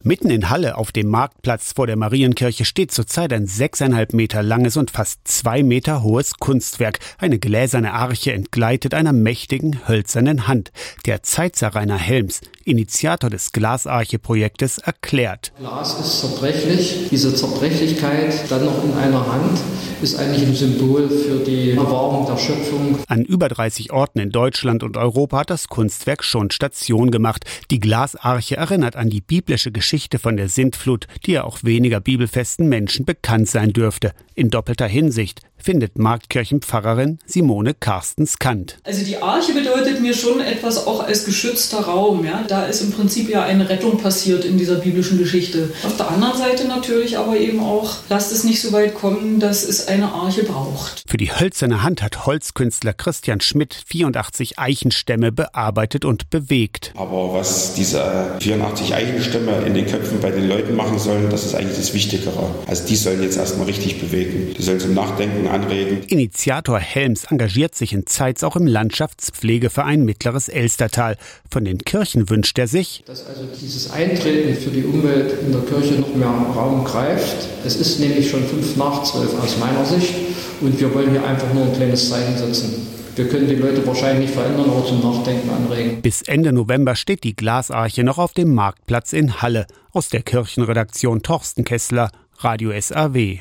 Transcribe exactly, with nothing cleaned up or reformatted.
Mitten in Halle auf dem Marktplatz vor der Marienkirche steht zurzeit ein sechseinhalb Meter langes und fast zwei Meter hohes Kunstwerk. Eine gläserne Arche entgleitet einer mächtigen, hölzernen Hand. Der Zeitzer Rainer Helms, Initiator des Glasarche-Projektes, erklärt: Glas ist zerbrechlich. Diese Zerbrechlichkeit dann noch in einer Hand ist eigentlich ein Symbol für die Bewahrung der Schöpfung. An über dreißig Orten in Deutschland und Europa hat das Kunstwerk schon Station gemacht. Die Glasarche erinnert an die biblische Geschichte von der Sintflut, die ja auch weniger bibelfesten Menschen bekannt sein dürfte. In doppelter Hinsicht, findet Marktkirchenpfarrerin Simone Carstens-Kant. Also die Arche bedeutet mir schon etwas auch als geschützter Raum. Ja? Da ist im Prinzip ja eine Rettung passiert in dieser biblischen Geschichte. Auf der anderen Seite natürlich aber eben auch, lasst es nicht so weit kommen, dass es eine Arche braucht. Für die hölzerne Hand hat Holzkünstler Christian Schmidt vierundachtzig Eichenstämme bearbeitet und bewegt. Aber was diese vierundachtzig Eichenstämme in den Köpfen bei den Leuten machen sollen, das ist eigentlich das Wichtigere. Also die sollen jetzt erstmal richtig bewegen. Die sollen zum Nachdenken anregen. Initiator Helms engagiert sich in Zeitz auch im Landschaftspflegeverein Mittleres Elstertal. Von den Kirchen wünscht er sich, dass also dieses Eintreten für die Umwelt in der Kirche noch mehr Raum greift. Es ist nämlich schon fünf nach zwölf aus meiner Sicht und wir wollen hier einfach nur ein kleines Zeichen setzen. Wir können die Leute wahrscheinlich nicht verändern, aber zum Nachdenken anregen. Bis Ende November steht die Glasarche noch auf dem Marktplatz in Halle. Aus der Kirchenredaktion Torsten Kessler, Radio S A W.